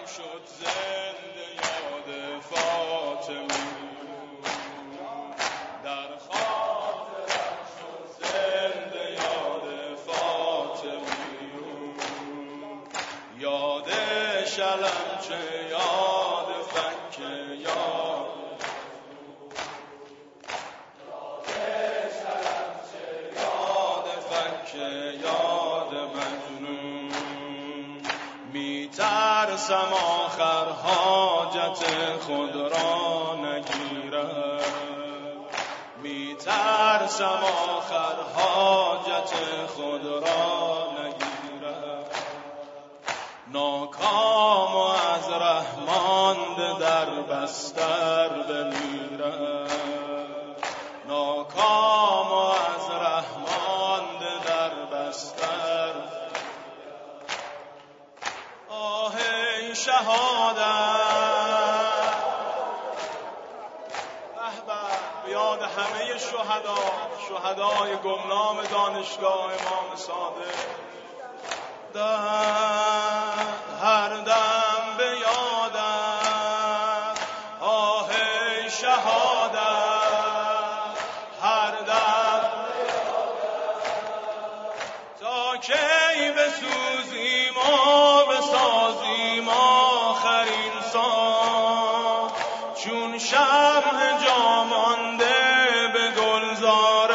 شد زنده یاد فاطمی، در خاطرم شد زنده یاد فاطمی، یاد شلم چه یاد فکه یاد شلم چه یاد فکه یاد مجنون، میترسم آخر حاجت خود را نگیرد، میترسم آخر حاجت خود را نگیرد، ناکام و از ره مانده در بستر بمیرد، ناکام و از ره مانده در بستر. آه ای شهادت، به یاد همه شهدای گمنام دانشگاه امام صادق، هر دم به یادم. آه ای شهادت، هر دم به یادم، تا کی بسوزیم و بسازیم آخرین سان، چون شمع جا مانده به گلزار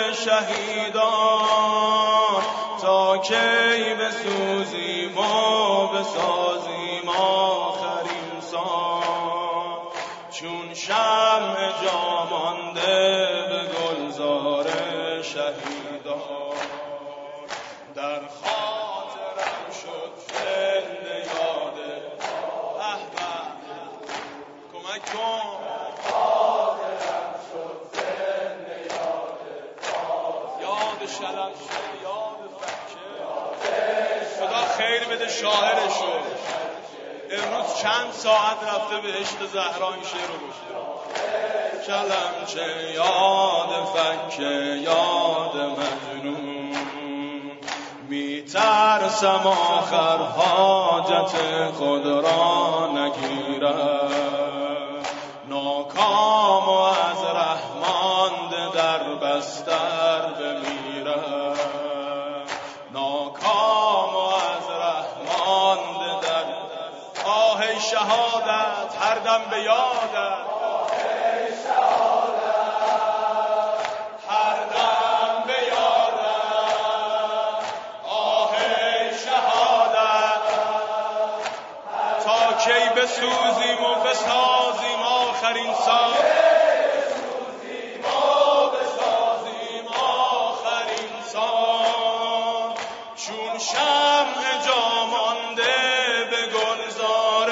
شهیدان، تا کی بسوزیم و بسازیم آخرین سان، چون شمع جا مانده به گلزار شهیدان، در خاطرم شد زنده یاد. کمک کن. یاد شلم چه یاد فکه، خدا خیر بده شاعرشو، امروز چند ساعت رفته به عشق زهرا این شعر رو گفته. شلم چه یاد فکه یاد مجنون، میترسم آخر حاجت خود را نگیرد، ناکام و از ره مانده در بستر بمیرد، ناکام و از ره مانده در. آه ای شهادت، هر دم به یادت. آه ای شهادت، هر دم به یادت. آه ای شهادت، تا کی بسوزیم و بسازیم آخرین سان، بسوزیم و بسازیم آخرین سان، چون شمع جا مانده به گلزار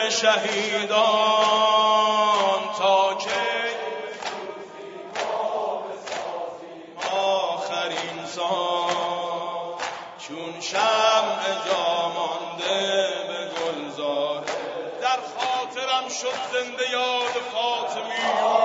شهیدان، تا کی بسوزیم و بسازیم آخرین سان، چون شمع جا مانده به گلزار. در خاطرم شد زنده یاد فاطمی،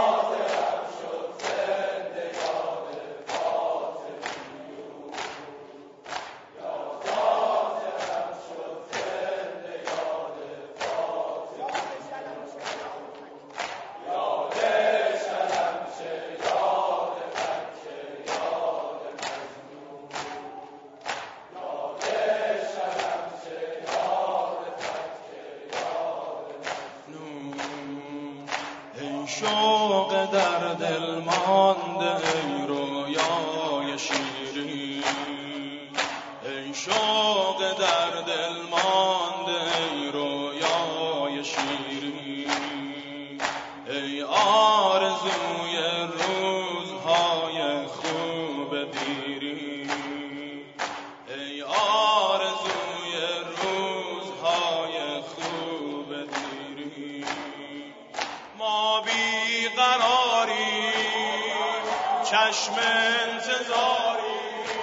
شوق در دل مانده ای رویای شیرین، ای شوق در دل مانده ای رویای شیرین، ای آرزوی روزهای خوب دیرین، ای آرزوی روزهای خوب دیرین. ما بیقراری، چشم انتظاری،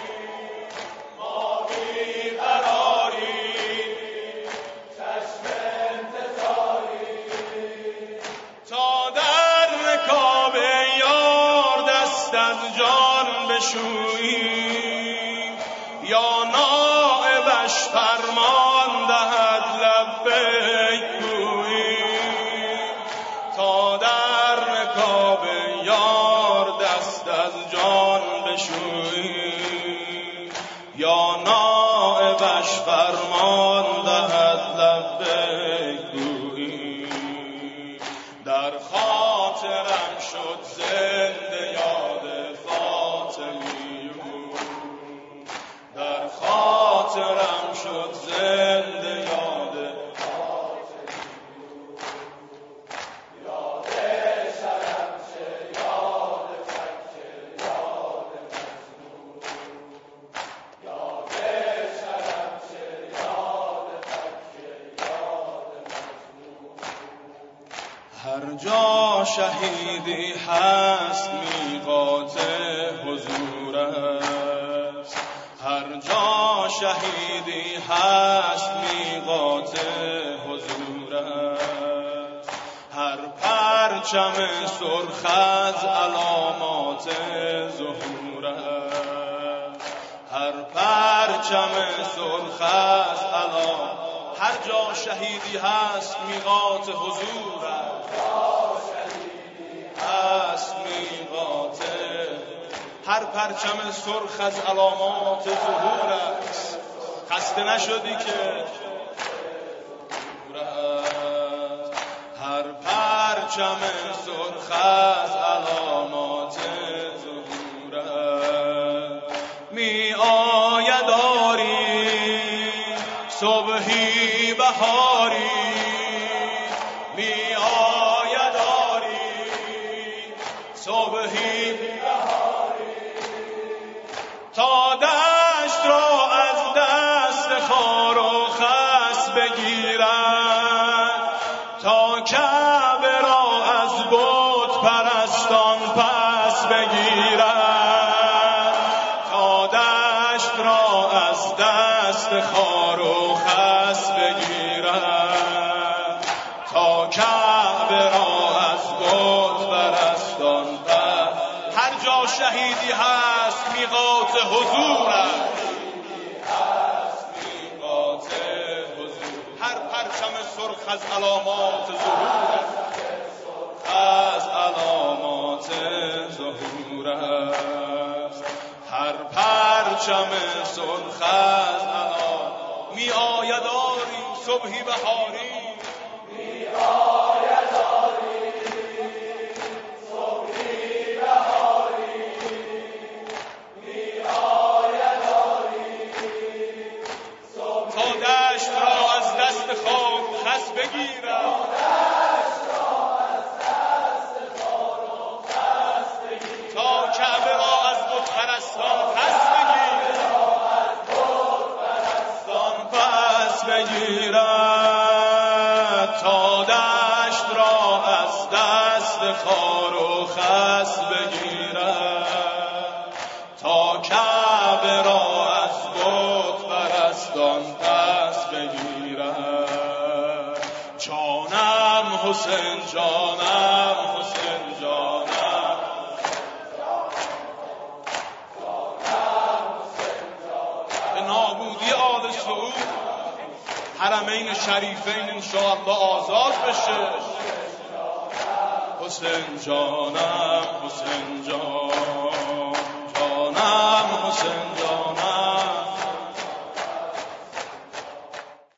ما بیقراری، چشم انتظاری، تا در رکاب یار دست از جان بشوییم، یا نائبش فرمان دهد لبیک بشویی یا نائبش فرمان دهد لبیک گویی. در خاطرم شد زنده یاد فاطمی، در خاطرم شد زنده یاد هر جا شهیدی هست میقات حضور است، هر جا شهیدی هست میقات حضور است. هر پرچم سرخ از علامات ظهور است، هر پرچم سرخ از علامات. هر جا شهیدی هست میقات حضور است، هست میقات. هر پرچم سرخ از علامات ظهور است. خسته نشدی که هر پرچم سرخ از علامات ظهور است. می آید آری صبحی بهاری، می آید آری صبحی بهاری، تا دشت را از دست خار و خس بگیرد، تا کعبه را از بت پرستان پس بگیرد، تا دشت را از دست خار و خس بگیرد، تا کعبه را از بت پرستان پس. هر جا شهیدی هست میقات حضور است، میقات حضور. هر پرچم سرخ از علامات ظهور است، از علامات ظهور است. هر پرچم سرخ از علامات. می آید آری صبحی بهاری، می آید آری صبحی بهاری، می آید آری صبحی. تا دشت را از دست خار و خس بگیرد، تا کعبه را از بت پرستان پس بگیرد، تا دشت را از دست خار و خس بگیرد، تا کعبه را از بت پرستان پس بگیرد. جانم حسین، جانم حسین، جانم به نابودی آل سعود حرمین شریفین انشاءالله آزاد بشه. حسین جانم، حسین جان، جانم حسین جان.